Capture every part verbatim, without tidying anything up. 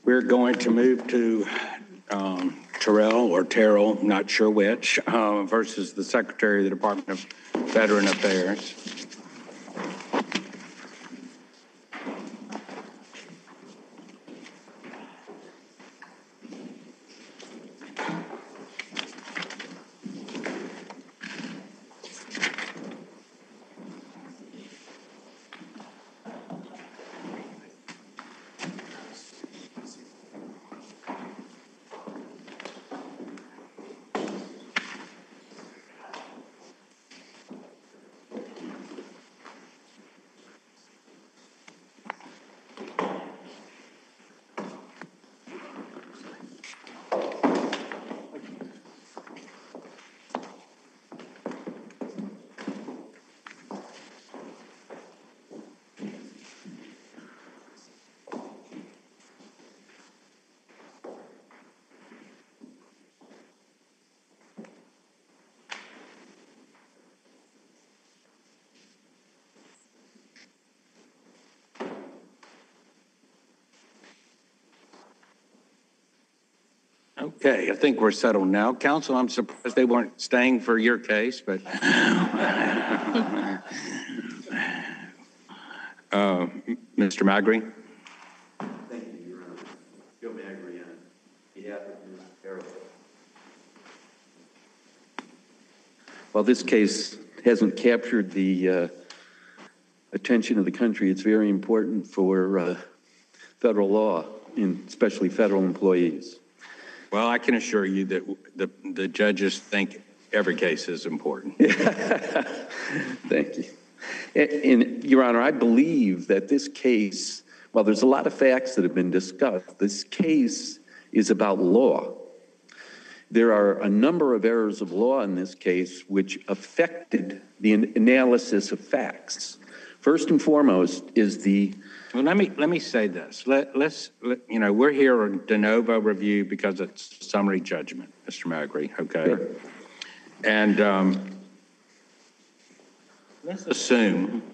We're going to move to um, Terrell or Terrell, not sure which, uh, versus the Secretary of the Department of Veteran Affairs. Okay, I think we're settled now. Counsel, I'm surprised they weren't staying for your case, but uh, Mister Magri. Thank you, Your Honor. Joe Magri on behalf of Miz Terrell. While this case hasn't captured the uh, attention of the country, it's very important for uh, federal law, and especially federal employees. Well, I can assure you that the, the judges think every case is important. Thank you. And, and, Your Honor, I believe that this case, while there's a lot of facts that have been discussed, this case is about law. There are a number of errors of law in this case which affected the analysis of facts. First and foremost is the Well, let me let me say this. Let, let's, let, you know, we're here on de novo review because it's summary judgment, Mister Magri, okay? Sure. And um, let's assume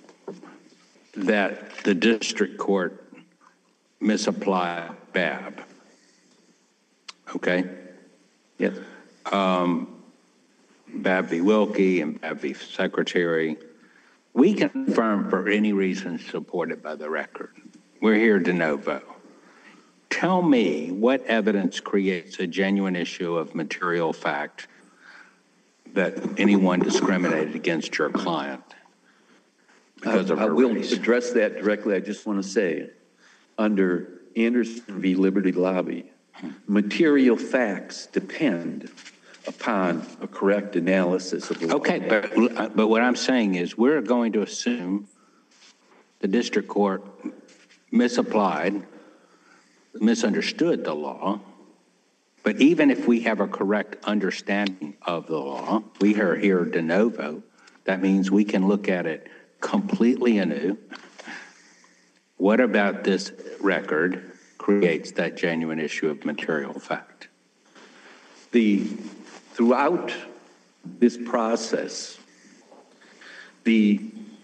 that the district court misapplied B A B, okay? Yes. Um, B A B v. Wilkie and B A B v. Secretary. We can confirm for any reason supported by the record. We're here de novo. Tell me what evidence creates a genuine issue of material fact that anyone discriminated against your client because of I, I her will race. address that directly. I just want to say, under Anderson v. Liberty Lobby, material facts depend upon a correct analysis of the law. Okay, but, but what I'm saying is we're going to assume the district court misapplied, misunderstood the law, but even if we have a correct understanding of the law, we are here de novo, that means we can look at it completely anew. What about this record creates that genuine issue of material fact? The Throughout this process, the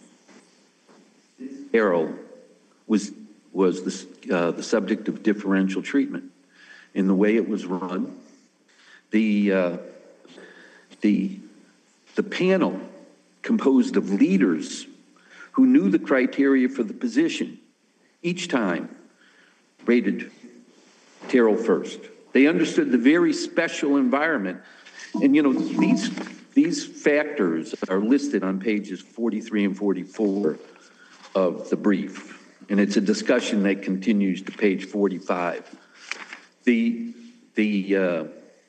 Terrell was was the, uh, the subject of differential treatment in the way it was run. The uh, the the panel, composed of leaders who knew the criteria for the position, each time rated Terrell first. They understood the very special environment. And, you know, these, these factors are listed on pages forty-three and forty-four of the brief. And it's a discussion that continues to page forty-five. The, the, uh,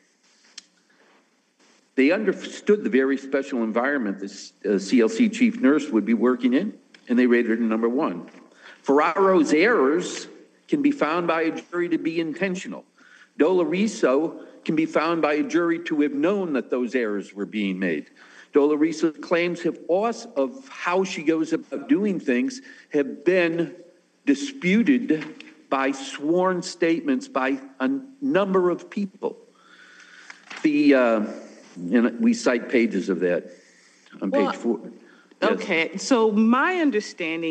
they understood the very special environment this uh, C L C chief nurse would be working in, and they rated it number one. Ferraro's errors can be found by a jury to be intentional. Doloriso can be found by a jury to have known that those errors were being made. Doloriso's claims have also, of how she goes about doing things have been disputed by sworn statements by a number of people. The, uh, and we cite pages of that on well, page four. Yes. Okay, so my understanding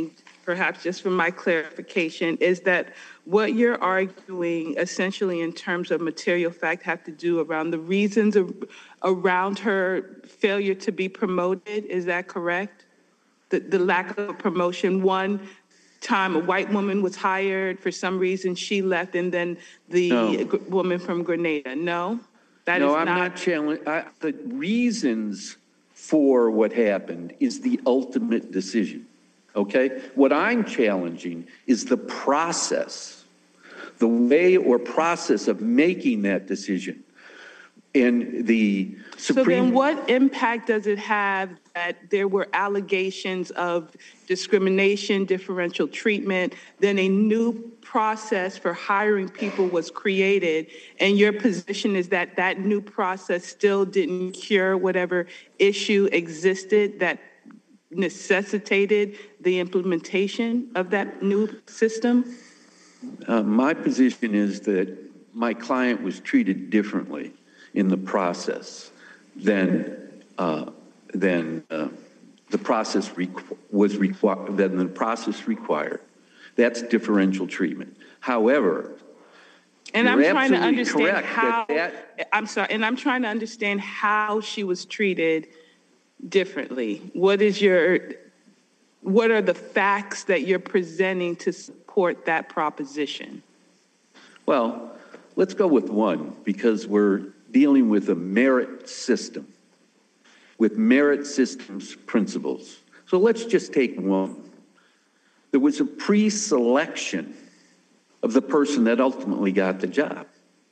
perhaps just for my clarification, is that what you're arguing essentially in terms of material fact have to do around the reasons of, around her failure to be promoted. Is that correct? The, the lack of promotion. One time a white woman was hired, for some reason she left, and then the No. g- woman from Grenada. No? That No, is I'm not challenging, the reasons for what happened is the ultimate decision, okay? What I'm challenging is the process, the way or process of making that decision. And the Supreme... So then what impact does it have that there were allegations of discrimination, differential treatment, then a new process for hiring people was created, and your position is that that new process still didn't cure whatever issue existed that necessitated the implementation of that new system? Uh, my position is that my client was treated differently in the process than uh, than uh, the process requ- was required than the process required. That's differential treatment. However, and I'm you're trying to absolutely understand correct how. that that, I'm sorry, and I'm trying to understand how she was treated differently. What is your? What are the facts that you're presenting to support that proposition? well, let's go with one, because we're dealing with a merit system, with merit systems principles. So let's just take one. There was a pre-selection of the person that ultimately got the job.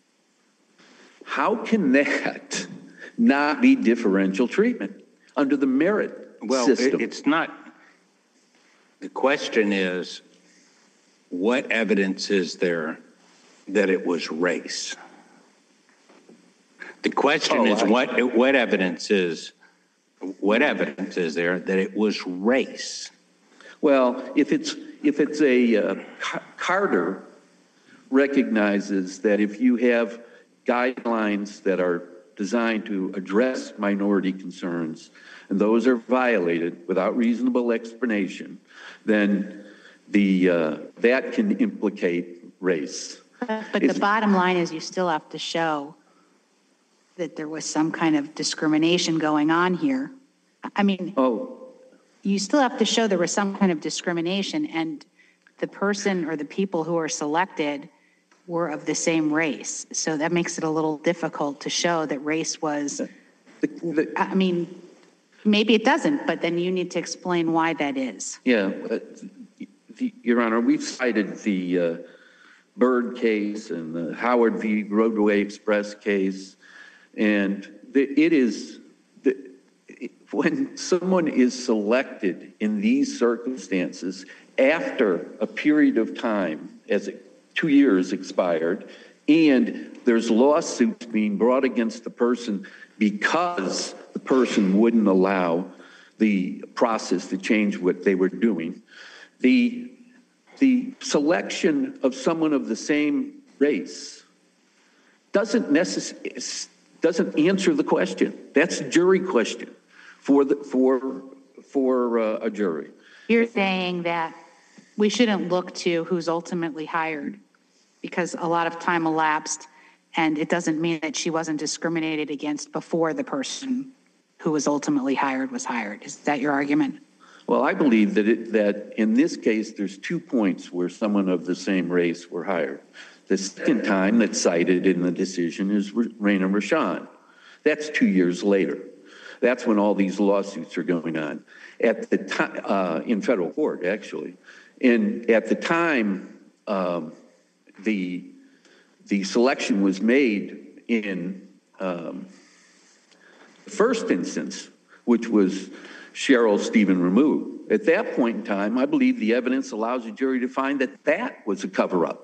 How can that not be differential treatment under the merit Well, system? it, it's not. The question is, what evidence is there that it was race? The question Oh, is, I- what what evidence is what evidence is there that it was race? Well, if it's if it's a uh, Car- Carter recognizes that if you have guidelines that are designed to address minority concerns and those are violated without reasonable explanation, then the uh, that can implicate race. But, but It's- the bottom line is you still have to show that there was some kind of discrimination going on here. I mean, Oh, you still have to show there was some kind of discrimination, and the person or the people who are selected were of the same race. So that makes it a little difficult to show that race was, the, the, I mean, maybe it doesn't, but then you need to explain why that is. yeah, uh, the, Your Honor, we've cited the uh, Byrd case and the Howard v. Roadway Express case. And the, it is, the, when someone is selected in these circumstances after a period of time, as it, two years expired, and there's lawsuits being brought against the person because the person wouldn't allow the process to change what they were doing, the, the selection of someone of the same race doesn't necessarily doesn't answer the question. That's a jury question for the for for uh, a jury. You're saying that we shouldn't look to who's ultimately hired because a lot of time elapsed, and it doesn't mean that she wasn't discriminated against before the person who was ultimately hired was hired. Is that your argument? Well, I believe that it, that in this case, there's two points where someone of the same race were hired. The second time that's cited in the decision is Raina Rashan. That's two years later. That's when all these lawsuits are going on. At the time, uh, in federal court, actually. And at the time, um, the, the selection was made in um, the first instance, which was Cheryl Stephen Rameau. At that point in time, I believe the evidence allows a jury to find that that was a cover-up.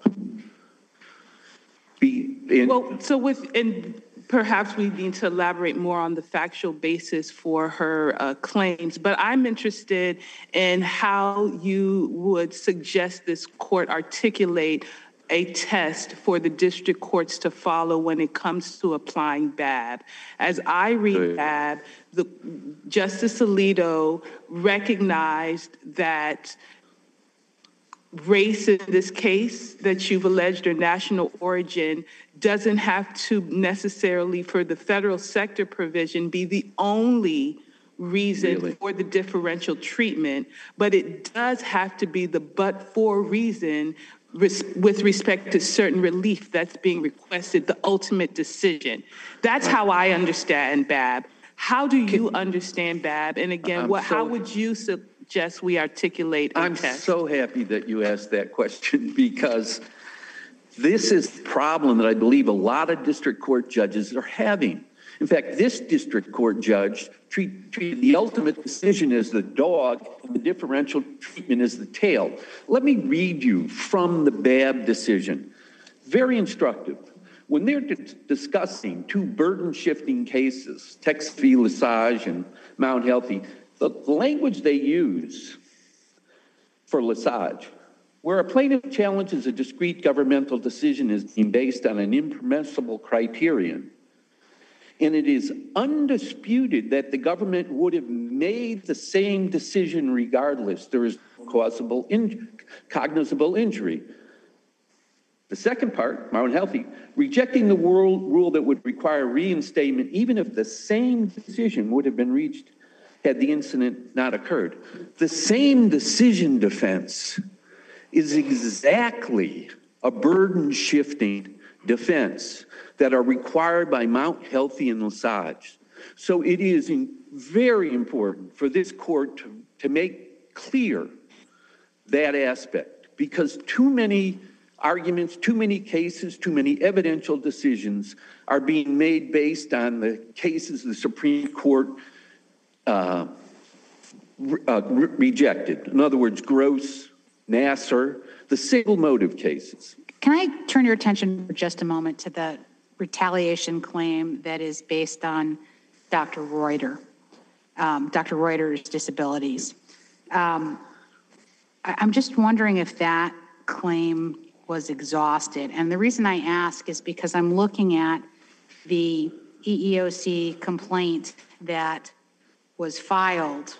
Be, in, Well, so with, and perhaps we need to elaborate more on the factual basis for her uh, claims, but I'm interested in how you would suggest this court articulate a test for the district courts to follow when it comes to applying B A B. As I read Good. B A B, the, Justice Alito recognized that race in this case that you've alleged or national origin doesn't have to necessarily, for the federal sector provision, be the only reason Really? for the differential treatment, but it does have to be the but-for reason res- with respect to certain relief that's being requested, the ultimate decision. That's how I understand B A B. How do you understand B A B? And again, I'm what, how so- would you suggest we articulate a I'm test? so happy that you asked that question because this is the problem that I believe a lot of district court judges are having. In fact, this district court judge treat, treated the ultimate decision as the dog and the differential treatment as the tail. Let me read you from the B A B decision. Very instructive. When they're d- discussing two burden-shifting cases, Texas v. Lesage and Mount Healthy, the, the language they use for Lesage, where a plaintiff challenges a discrete governmental decision is being based on an impermissible criterion, and it is undisputed that the government would have made the same decision regardless. There is no causable in, cognizable injury. The second part, Mount Healthy, rejecting the world rule that would require reinstatement even if the same decision would have been reached had the incident not occurred. The same decision defense is exactly a burden-shifting defense that are required by Mount Healthy and Lesage. So it is in, very important for this court to, to make clear that aspect, because too many arguments, too many cases, too many evidential decisions are being made based on the cases the Supreme Court uh, re- uh, re- rejected. In other words, Gross, Nassar, the single motive cases. Can I turn your attention for just a moment to the retaliation claim that is based on Doctor Reuter, um, Doctor Reuter's disabilities? Um, I, I'm just wondering if that claim was exhausted. And the reason I ask is because I'm looking at the E E O C complaint that was filed,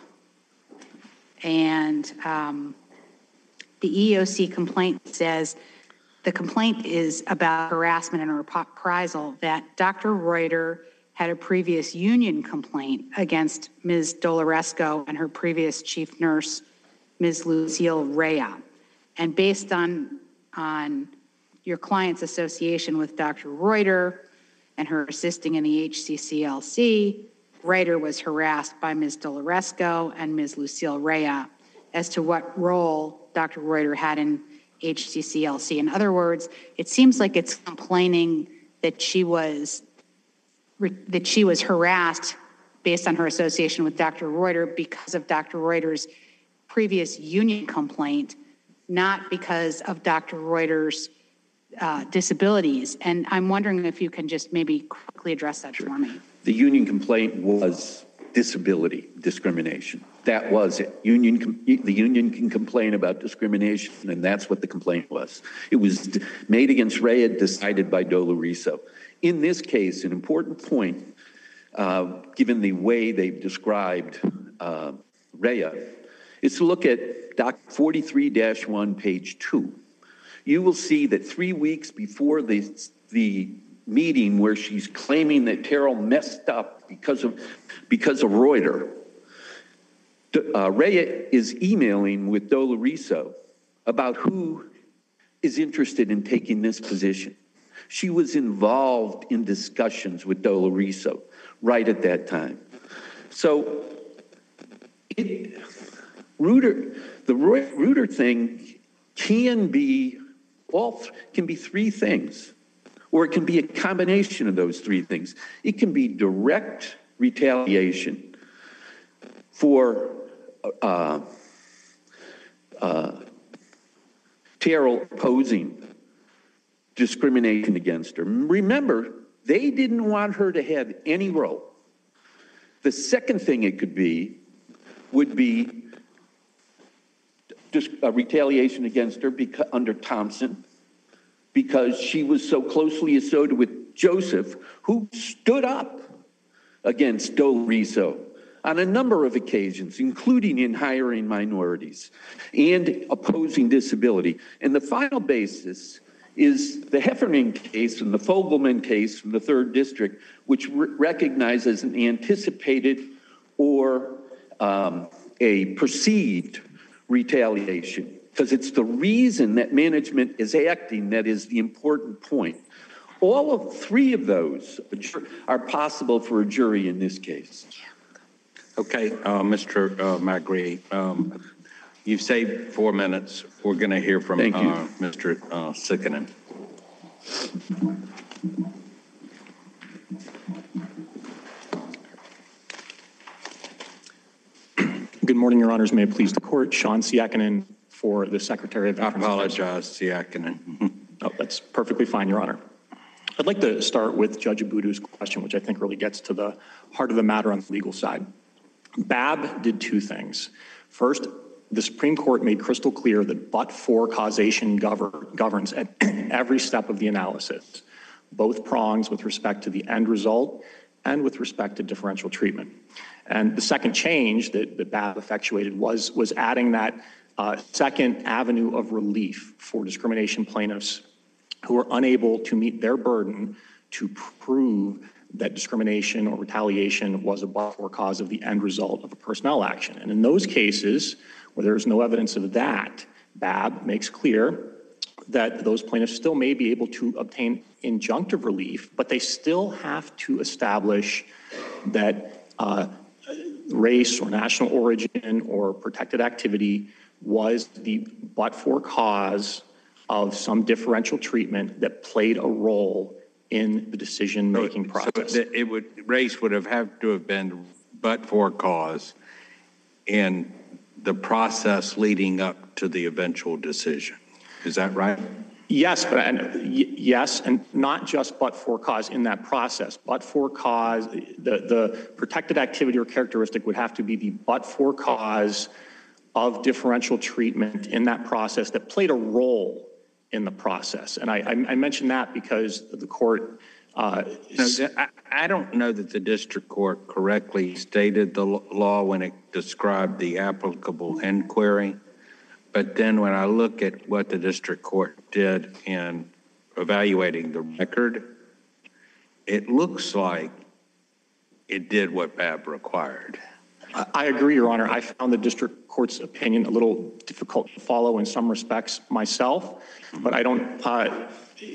and um, the E E O C complaint says the complaint is about harassment and reprisal, that Doctor Reuter had a previous union complaint against Miz Doloresco and her previous chief nurse, Miz Lucille Rea. And based on, on your client's association with Doctor Reuter and her assisting in the H C C L C, Reuter was harassed by Miz Doloresco and Miz Lucille Rea as to what role Doctor Reuter had in H C C L C. In other words, it seems like it's complaining that she was that she was harassed based on her association with Doctor Reuter because of Doctor Reuter's previous union complaint, not because of Doctor Reuter's uh, disabilities. And I'm wondering if you can just maybe quickly address that Sure. for me. The union complaint was disability discrimination. That was it. Union, com- the union can complain about discrimination, and that's what the complaint was. It was d- made against Rea, decided by Doloriso. In this case, an important point, uh, given the way they've described uh, Rea, is to look at Doc forty-three dash one, page two. You will see that three weeks before the, the meeting where she's claiming that Terrell messed up because of, because of Reuter, uh, Rea is emailing with Doloriso about who is interested in taking this position. She was involved in discussions with Doloriso right at that time. So it, Reuter, the Reuter thing can be all can be three things, or it can be a combination of those three things. It can be direct retaliation for uh, uh, Terrell opposing discrimination against her. Remember, they didn't want her to have any role. The second thing it could be would be just a retaliation against her because, under Thompson, because she was so closely associated with Joseph, who stood up against Doloriso on a number of occasions, including in hiring minorities and opposing disability. And the final basis is the Heffernan case and the Fogelman case from the third district, which re- recognizes an anticipated or um, a perceived retaliation, because it's the reason that management is acting that is the important point. All of three of those are possible for a jury in this case. Okay, uh, Mister Uh, McGree, um, you've saved four minutes. We're going to hear from Thank you. uh, Mister Uh, Sikkanen. Good morning, Your Honors. May it please the Court. Sean Siakinen for the Secretary of I Veterans Affairs. apologize, Siakinen. Oh, that's perfectly fine, Your Honor. I'd like to start with Judge Abudu's question, which I think really gets to the heart of the matter on the legal side. B A B did two things. First, the Supreme Court made crystal clear that but-for causation govern, governs at every step of the analysis, both prongs with respect to the end result and with respect to differential treatment. And the second change that, that B A B effectuated was, was adding that uh, second avenue of relief for discrimination plaintiffs who are unable to meet their burden to prove that discrimination or retaliation was a but-for cause of the end result of a personnel action. And in those cases where there's no evidence of that, B A B makes clear that those plaintiffs still may be able to obtain injunctive relief, but they still have to establish that uh, race or national origin or protected activity was the but-for cause of some differential treatment that played a role in the decision-making process. So it would, race would have had to have been but for cause in the process leading up to the eventual decision. Is that right? Yes, but and, y- yes, and not just but for cause in that process. But for cause, the, the protected activity or characteristic would have to be the but for cause of differential treatment in that process that played a role in the process. And I, I, I mention that because the court. Uh, no, I, I don't know that the district court correctly stated the law when it described the applicable inquiry. But then when I look at what the district court did in evaluating the record, it looks like it did what B A B required. I agree, Your Honor. I found the district court's opinion a little difficult to follow in some respects myself, but I don't, uh,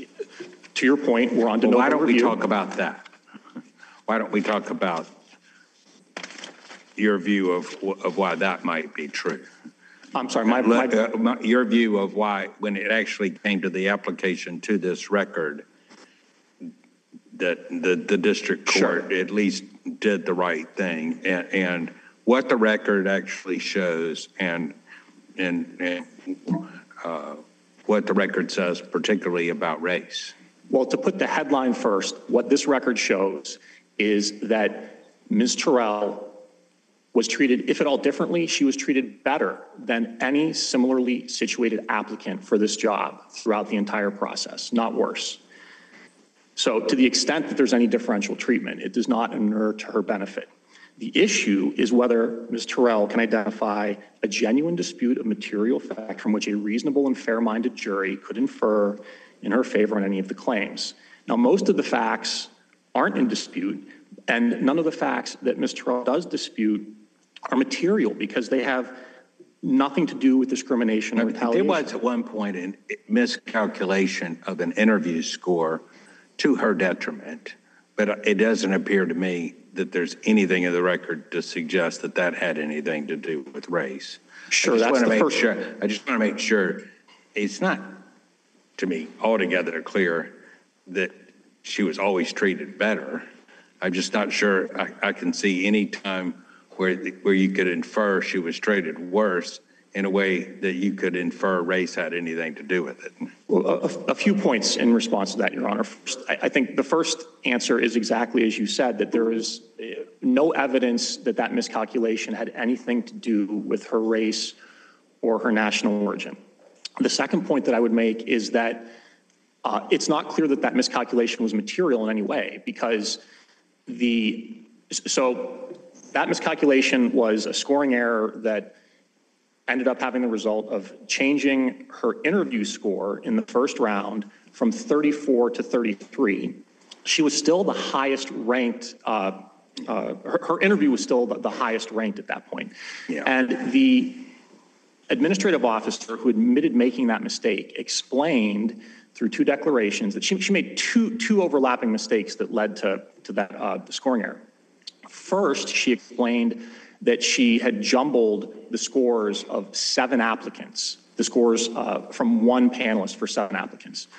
to your point, we're on to Well, no why don't review. we talk about that? Why don't we talk about your view of, of why that might be true? I'm sorry, my, my, uh, my, your view of why, when it actually came to the application to this record, that the, the district court Sure. at least did the right thing, and, and what the record actually shows, and and, and uh, what the record says, particularly about race. Well, to put the headline first, what this record shows is that Miz Terrell was treated, if at all differently, she was treated better than any similarly situated applicant for this job throughout the entire process, not worse. So to the extent that there's any differential treatment, it does not inure to her benefit. The issue is whether Miz Terrell can identify a genuine dispute of material fact from which a reasonable and fair-minded jury could infer in her favor on any of the claims. Now, most of the facts aren't in dispute, and none of the facts that Miz Terrell does dispute are material because they have nothing to do with discrimination or retaliation. There was at one point a miscalculation of an interview score to her detriment, but it doesn't appear to me that there's anything in the record to suggest that that had anything to do with race. Sure, I just that's want to the make first. sure. I just want to make sure it's not, to me, altogether clear that she was always treated better. I'm just not sure I, I can see any time where where you could infer she was treated worse in a way that you could infer race had anything to do with it. Well, a, a few points in response to that, Your Honor. First, I, I think the first answer is exactly as you said, that there is no evidence that that miscalculation had anything to do with her race or her national origin. The second point that I would make is that uh, it's not clear that that miscalculation was material in any way, because the, so That miscalculation was a scoring error that ended up having the result of changing her interview score in the first round from thirty-four to thirty-three. She was still the highest ranked, uh, uh, her, her interview was still the, the highest ranked at that point. Yeah. And the administrative officer who admitted making that mistake explained through two declarations that she, she made two, two overlapping mistakes that led to, to that uh, scoring error. First, she explained that she had jumbled the scores of seven applicants, the scores uh, from one panelist for seven applicants.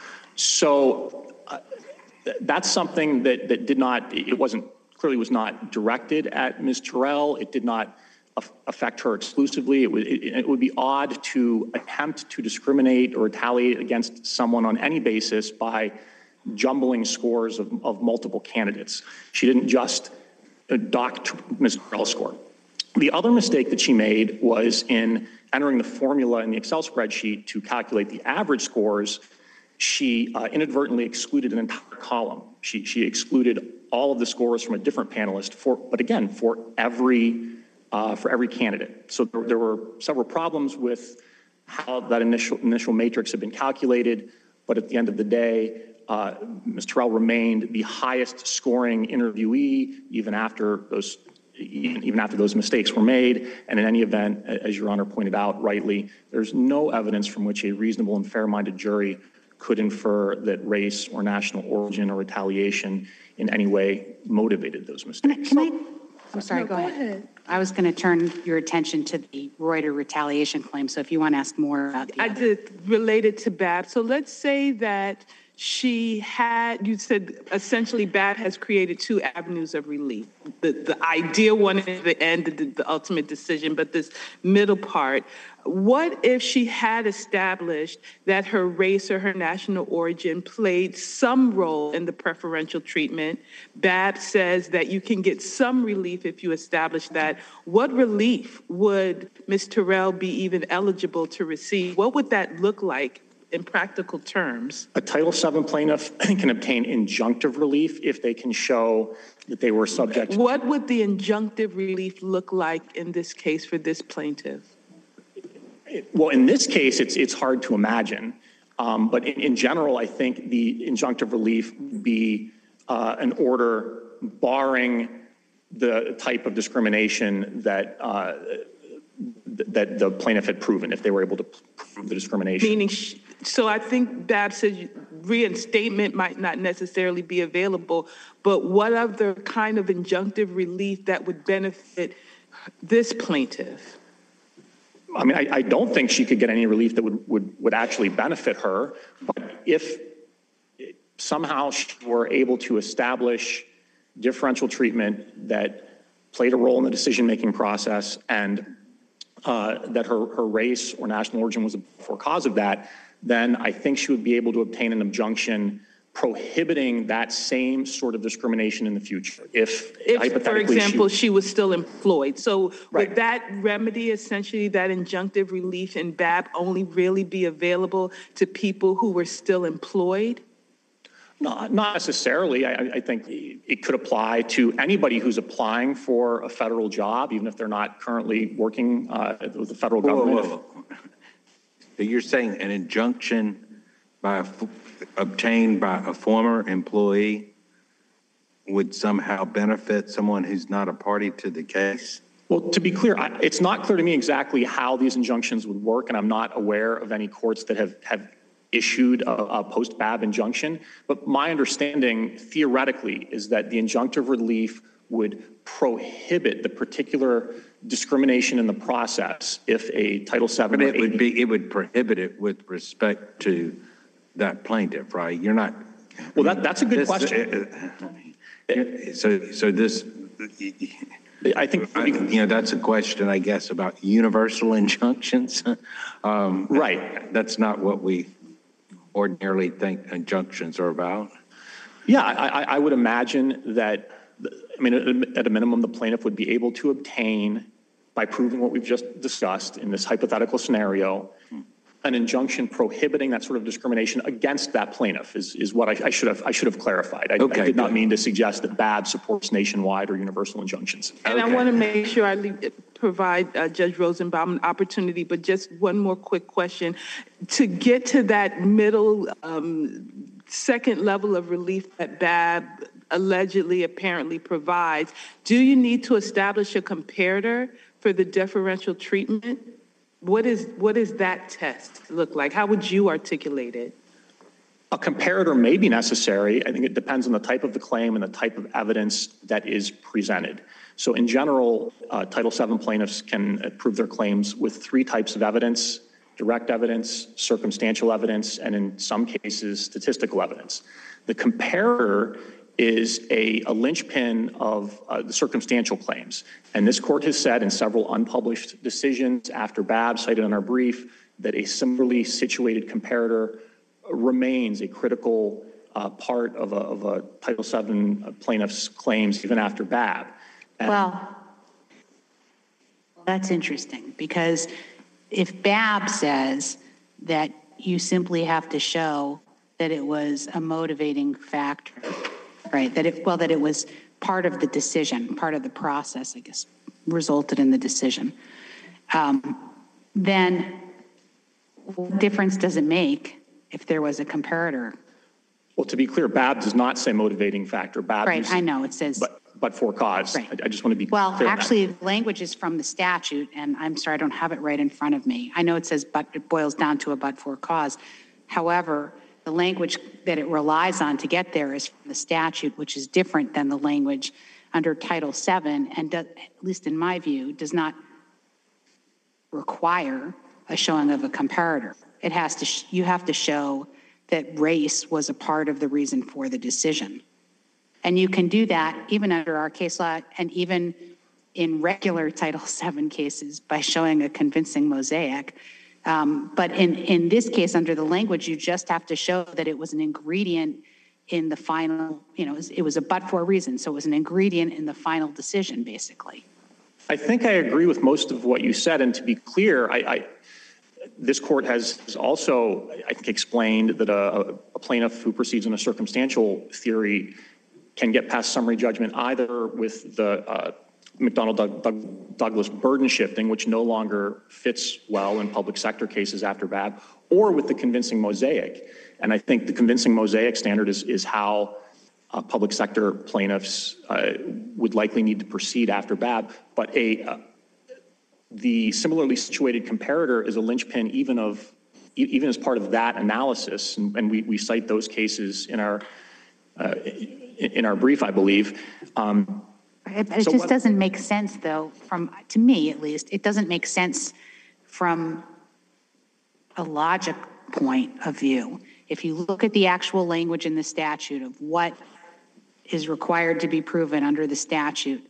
So uh, that's something that, that did not, it wasn't, clearly was not directed at Miz Terrell. It did not affect her exclusively. It would, it, it would be odd to attempt to discriminate or retaliate against someone on any basis by jumbling scores of, of multiple candidates. She didn't just dock Miz Terrell's score. The other mistake that she made was in entering the formula in the Excel spreadsheet to calculate the average scores. She uh, inadvertently excluded an entire column. She, she excluded all of the scores from a different panelist, for, but again, for every, uh, for every candidate. So there, there were several problems with how that initial, initial matrix had been calculated, but at the end of the day, uh, Miz Terrell remained the highest scoring interviewee even after those even after those mistakes were made. And in any event, as Your Honor pointed out rightly, there's no evidence from which a reasonable and fair-minded jury could infer that race or national origin or retaliation in any way motivated those mistakes. Can I, can I I'm sorry, No, go, go ahead. ahead. I was going to turn your attention to the Reuter retaliation claim. So if you want to ask more about the I other. did related to B A B. So let's say that she had, you said essentially B A B has created two avenues of relief. The, the ideal one at the end, the, the ultimate decision, but this middle part. What if she had established that her race or her national origin played some role in the preferential treatment? B A B says that you can get some relief if you establish that. What relief would Miz Terrell be even eligible to receive? What would that look like in practical terms? A Title seven plaintiff can obtain injunctive relief if they can show that they were subject. What would the injunctive relief look like in this case for this plaintiff? Well, in this case, it's it's hard to imagine. Um, but in, in general, I think the injunctive relief would be uh, an order barring the type of discrimination that uh, that the plaintiff had proven if they were able to prove the discrimination. Meaning, sh- so I think B A B says reinstatement might not necessarily be available, but what other kind of injunctive relief that would benefit this plaintiff? I mean, I, I don't think she could get any relief that would, would, would actually benefit her, but if somehow she were able to establish differential treatment that played a role in the decision-making process and uh, that her, her race or national origin was for cause of that, then I think she would be able to obtain an injunction prohibiting that same sort of discrimination in the future. If, If, hypothetically, for example, she, she was still employed. So Right. would that remedy, essentially that injunctive relief in B A B, only really be available to people who were still employed? No, not necessarily. I, I think it could apply to anybody who's applying for a federal job, even if they're not currently working uh, with the federal Whoa, government. whoa, whoa. So you're saying an injunction by a, obtained by a former employee would somehow benefit someone who's not a party to the case? Well, to be clear, I, it's not clear to me exactly how these injunctions would work, and I'm not aware of any courts that have, have issued a, a post-B A B injunction. But my understanding, theoretically, is that the injunctive relief would prohibit the particular discrimination in the process if a Title seven. But it would be, it would prohibit it with respect to that plaintiff, right? You're not. Well, that, that's a good this, question. Uh, so, so this, I think, I, you know, that's a question, I guess, about universal injunctions. um, right. That's not what we ordinarily think injunctions are about. Yeah, I, I would imagine that, I mean, at a minimum, the plaintiff would be able to obtain, by proving what we've just discussed in this hypothetical scenario, an injunction prohibiting that sort of discrimination against that plaintiff is, is what I, I should have I should have clarified. I, Okay, I did not good. mean to suggest that B A B supports nationwide or universal injunctions. And I Okay. want to make sure I leave, provide uh, Judge Rosenbaum an opportunity, but just one more quick question. To get to that middle, um, second level of relief that B A B allegedly, apparently provides, do you need to establish a comparator for the differential treatment? What is, what does that test look like? How would you articulate it? A comparator may be necessary. I think it depends on the type of the claim and the type of evidence that is presented. So in general, uh, Title seven plaintiffs can uh, prove their claims with three types of evidence: direct evidence, circumstantial evidence, and in some cases, statistical evidence. The comparator is a, a linchpin of uh, the circumstantial claims. And this court has said in several unpublished decisions after B A B cited in our brief that a similarly situated comparator remains a critical uh, part of a, of a Title seven plaintiff's claims even after B A B. And Well, that's interesting, because if B A B says that you simply have to show that it was a motivating factor, right, that it, well, that it was part of the decision, part of the process, I guess, resulted in the decision, um, then what difference does it make if there was a comparator? Well, to be clear, B A B does not say motivating factor. B A B Right, uses- I know, it says. But, but for cause. Right. I, I just want to be Well, clear on that. actually, the language is from the statute, and I'm sorry, I don't have it right in front of me. I know it says, but it boils down to a but-for cause. However, the language that it relies on to get there is from the statute, which is different than the language under Title seven, and does, at least in my view, does not require a showing of a comparator. It has to, sh- you have to show that race was a part of the reason for the decision. And you can do that even under our case law and even in regular Title seven cases by showing a convincing mosaic. Um, but in, in this case, under the language, you just have to show that it was an ingredient in the final, you know, it was, it was a but-for reason. So it was an ingredient in the final decision, basically. I think I agree with most of what you said. And to be clear, I, I this court has, has also, I think, explained that a, a plaintiff who proceeds in a circumstantial theory can get past summary judgment either with the uh, McDonnell Doug, Doug, Douglas burden shifting, which no longer fits well in public sector cases after B A B, or with the convincing mosaic. And I think the convincing mosaic standard is, is how uh, public sector plaintiffs uh, would likely need to proceed after B A B. But a uh, the similarly situated comparator is a linchpin even of even as part of that analysis, and, and we, we cite those cases in our uh, in our brief, I believe. Um, It, it So just what- doesn't make sense, though, from, to me at least, it doesn't make sense from a logic point of view. If you look at the actual language in the statute of what is required to be proven under the statute,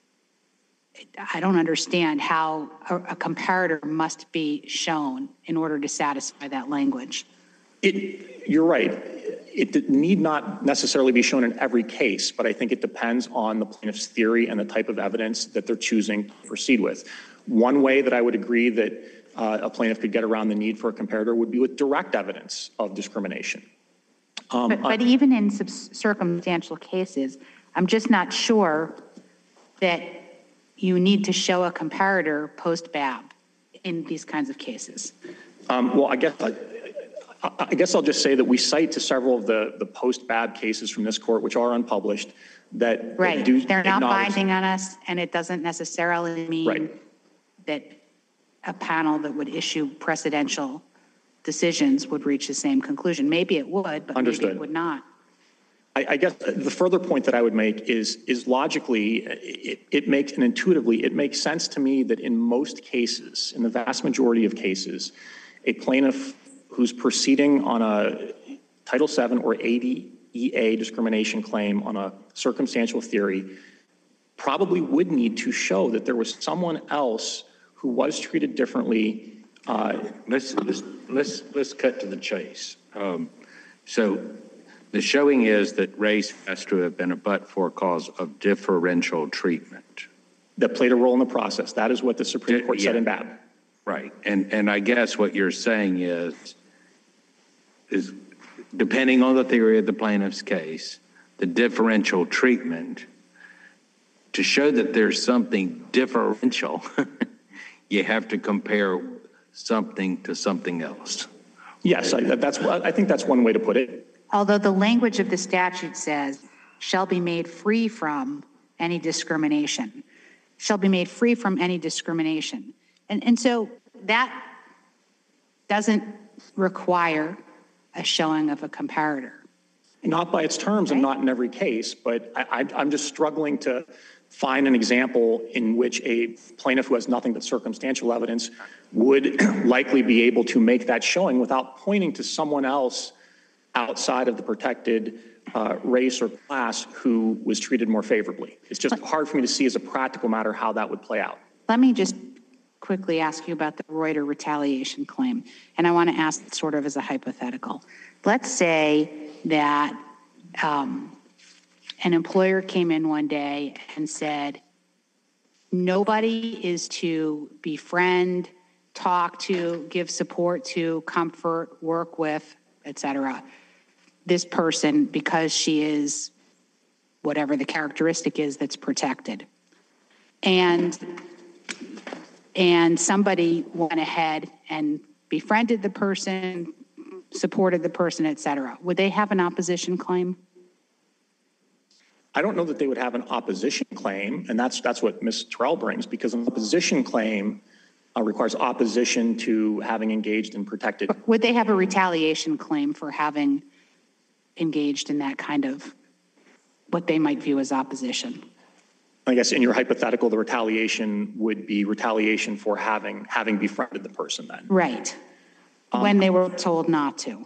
I don't understand how a, a comparator must be shown in order to satisfy that language. It, you're right. It need not necessarily be shown in every case, but I think it depends on the plaintiff's theory and the type of evidence that they're choosing to proceed with. One way that I would agree that uh, a plaintiff could get around the need for a comparator would be with direct evidence of discrimination. Um, But, but even in sub- circumstantial cases, I'm just not sure that you need to show a comparator post-B A B in these kinds of cases. Um, well, I guess I, I guess I'll just say that we cite to several of the, the post-B A B cases from this court, which are unpublished, that, Right, that do they're not acknowledge- binding on us, and it doesn't necessarily mean Right. that a panel that would issue precedential decisions would reach the same conclusion. Maybe it would, but maybe Understood. it would not. I, I guess the further point that I would make is, is logically, it, it makes, and intuitively, it makes sense to me that in most cases, in the vast majority of cases, a plaintiff who's proceeding on a Title seven or A D E A discrimination claim on a circumstantial theory probably would need to show that there was someone else who was treated differently. Uh, Let's, let's, let's, let's cut to the chase. Um, so the showing is that race has to have been a but-for cause of differential treatment. that played a role in the process. That is what the Supreme Court said Yeah. in B A B. Right. And, and I guess what you're saying is, is depending on the theory of the plaintiff's case, the differential treatment, to show that there's something differential, you have to compare something to something else. Yes, I, that's, I think that's one way to put it. Although the language of the statute says, shall be made free from any discrimination, shall be made free from any discrimination. And, and so that doesn't require a showing of a comparator. Not by its terms and not in every case, but I, I, I'm just struggling to find an example in which a plaintiff who has nothing but circumstantial evidence would likely be able to make that showing without pointing to someone else outside of the protected uh, race or class who was treated more favorably. It's just hard for me to see as a practical matter how that would play out. Let me just quickly ask you about the Reuter retaliation claim. And I want to ask it sort of as a hypothetical. Let's say that um, an employer came in one day and said, nobody is to befriend, talk to, give support to, comfort, work with, et cetera, this person because she is whatever the characteristic is that's protected. And, and somebody went ahead and befriended the person, supported the person, et cetera. Would they have an opposition claim? I don't know that they would have an opposition claim, and that's that's what Miz Terrell brings, because an opposition claim uh, requires opposition to having engaged in protected. Would they have a retaliation claim for having engaged in that kind of what they might view as opposition? I guess in your hypothetical, the retaliation would be retaliation for having having befriended the person then. Right. Um, when they were told not to.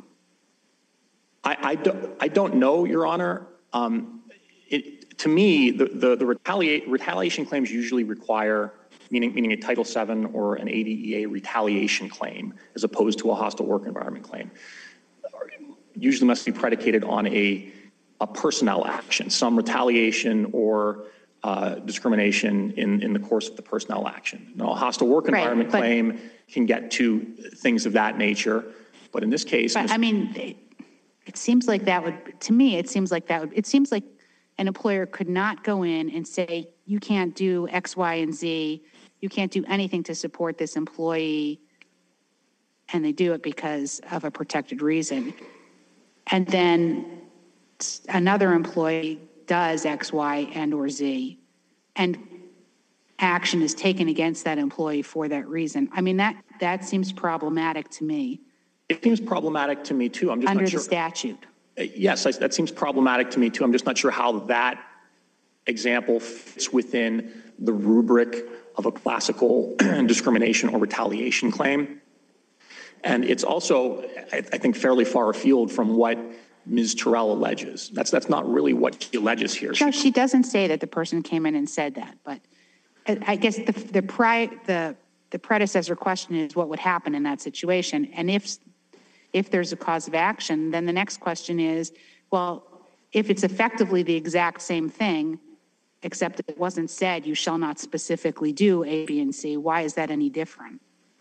I, I, don't, I don't know, Your Honor. Um, it, to me, the, the, the retaliate, retaliation claims usually require, meaning, meaning a Title seven or an A D E A retaliation claim, as opposed to a hostile work environment claim, usually must be predicated on a, a personnel action, some retaliation or uh, discrimination in, in the course of the personnel action. Now, a hostile work environment right, claim can get to things of that nature, but in this case, But I mean, it, it seems like that would, to me, it seems like that would, it seems like an employer could not go in and say, you can't do X, Y, and Z, you can't do anything to support this employee, and they do it because of a protected reason. And then another employee does X, Y, and or Z, and action is taken against that employee for that reason. I mean, that, that seems problematic to me. it seems problematic to me too. I'm just Under not the sure. statute. Yes, I, that seems problematic to me too. I'm just not sure how that example fits within the rubric of a classical discrimination or retaliation claim. And it's also, I, I think, fairly far afield from what Miz Terrell alleges. That's that's not really what she alleges here. No, she doesn't say that the person came in and said that, but I I guess the the pri the the predecessor question is what would happen in that situation, and if if there's a cause of action, then the next question is, well, if it's effectively the exact same thing, except it wasn't said, you shall not specifically do A, B, and C, why is that any different?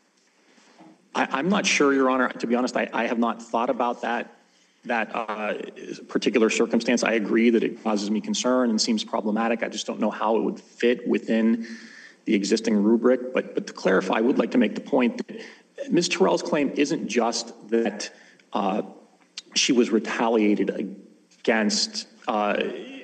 I, I'm not sure, Your Honor. To be honest, I, I have not thought about that that uh, particular circumstance. I agree that it causes me concern and seems problematic. I just don't know how it would fit within the existing rubric. But, but to clarify, I would like to make the point that Miz Terrell's claim isn't just that uh, she was retaliated against uh,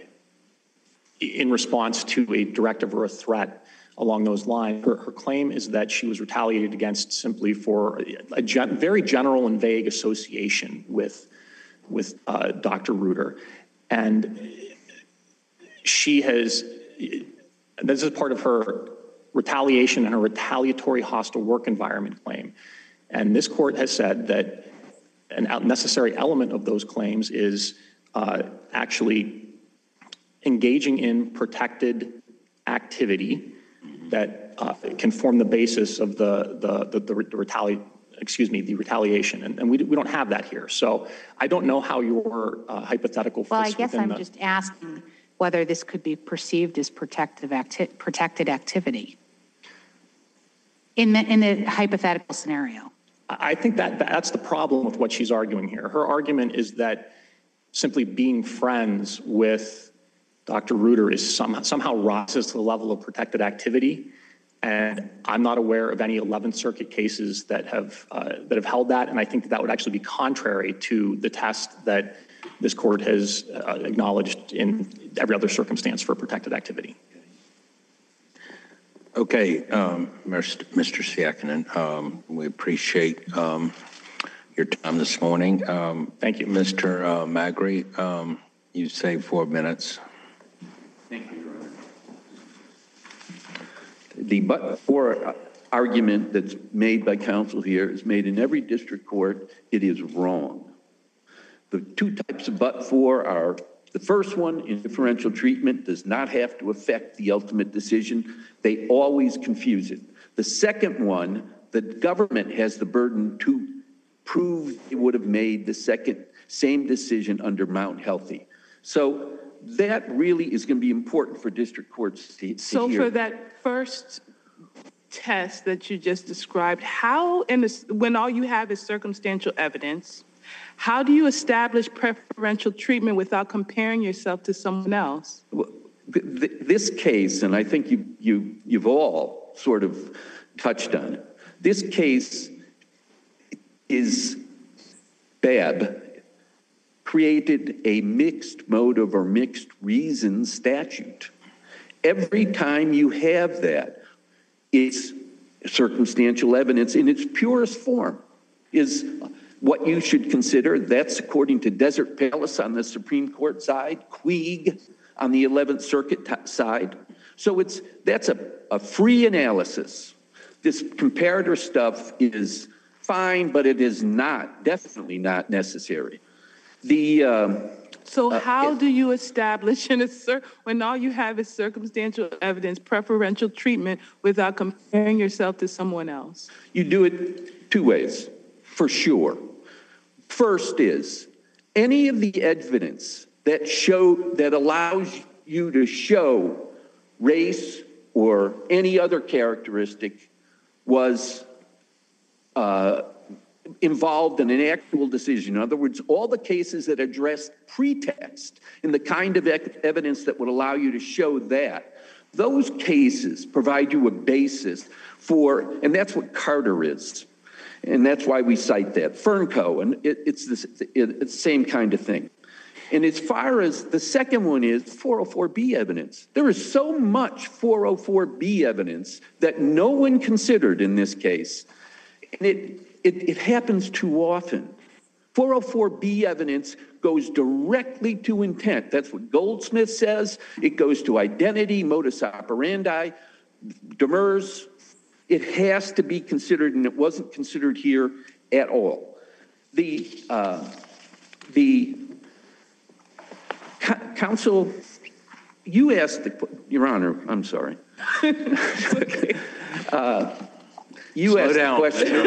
in response to a directive or a threat along those lines. Her, her claim is that she was retaliated against simply for a gen very general and vague association with with uh, Doctor Reuter. And she has, this is part of her retaliation and her retaliatory hostile work environment claim. And this court has said that an necessary element of those claims is uh, actually engaging in protected activity that uh, can form the basis of the, the, the, the, the retaliation. excuse me, the retaliation, and, and we, we don't have that here. So I don't know how your uh, hypothetical fits Well, I guess I'm the, just asking whether this could be perceived as protective acti protected activity. In the, in the hypothetical scenario. I think that that's the problem with what she's arguing here. Her argument is that simply being friends with Doctor Reuter is some, somehow rises to the level of protected activity. And I'm not aware of any eleventh Circuit cases that have, uh, that have held that. And I think that, that would actually be contrary to the test that this court has uh, acknowledged in every other circumstance for protected activity. Okay, um, Mister Siakinen, um, we appreciate um, your time this morning. Um, Thank you. Mister Uh, Magri, um, you saved four minutes. Thank you, Your Honor. The but-for argument that's made by counsel here is made in every district court. It is wrong. The two types of but-for are, the first one, in differential treatment, does not have to affect the ultimate decision. They always confuse it. The second one, the government has the burden to prove they would have made the second same decision under Mount Healthy. So that really is going to be important for district courts to, to So hear. for that first test that you just described, how, in this, when all you have is circumstantial evidence, how do you establish preferential treatment without comparing yourself to someone else? Well, th- this case, and I think you, you, you've all sort of touched on it, this case is bad. Created a mixed motive or mixed reason statute. Every time you have that, it's circumstantial evidence in its purest form is what you should consider. That's according to Desert Palace on the Supreme Court side, Queeg on the eleventh Circuit t- side. So it's that's a, a free analysis. This comparator stuff is fine, but it is not, definitely not necessary. The um, So uh, how it, do you establish in a cir- when all you have is circumstantial evidence, preferential treatment without comparing yourself to someone else? You do it two ways, for sure. First is any of the evidence that show that allows you to show race or any other characteristic was uh, involved in an actual decision. In other words, all the cases that address pretext and the kind of evidence that would allow you to show that, those cases provide you a basis for, and that's what Carter is. And that's why we cite that. Fernco, and it, it's, this, it, it's the same kind of thing. And as far as the second one is four oh four B evidence, there is so much four oh four B evidence that no one considered in this case. And it, it, it happens too often. four oh four B evidence goes directly to intent. That's what Goldsmith says. It goes to identity, modus operandi, Demers. It has to be considered, and it wasn't considered here at all. The, uh, the co- counsel, you asked, the, Your Honor, I'm sorry. Okay. uh, you Slow asked down.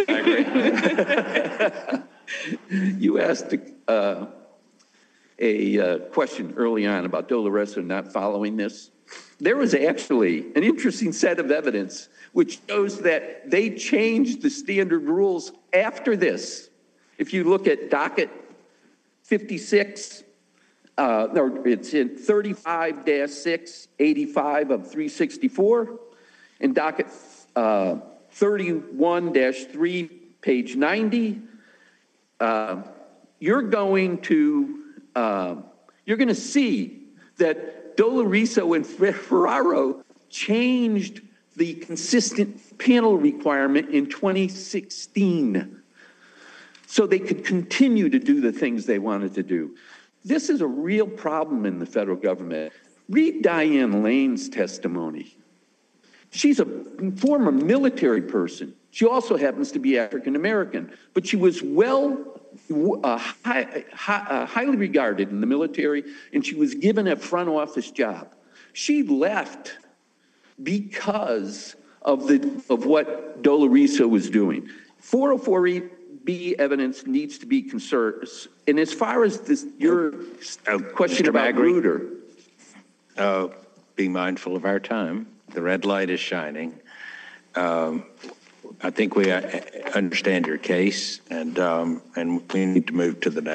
the question. You asked uh, a uh, question early on about Dolores not following this. There was actually an interesting set of evidence which shows that they changed the standard rules after this. If you look at docket fifty-six, uh, no, it's in thirty-five dash six eighty-five of three sixty-four, and docket uh, thirty-one dash three, page ninety, uh, you're going to uh, you're going to see that Doloriso and Ferraro changed the consistent panel requirement in twenty sixteen so they could continue to do the things they wanted to do. This is a real problem in the federal government. Read Diane Lane's testimony. She's a former military person. She also happens to be African American, but she was well, uh, high, high, uh, highly regarded in the military, and she was given a front office job. She left because of the of what Doloriso was doing. four oh four B evidence needs to be concerned. And as far as this, your uh, question Mister about Magri, Reuter, uh, be mindful of our time. The red light is shining. Um, I think we uh, understand your case, and, um, and we need to move to the next.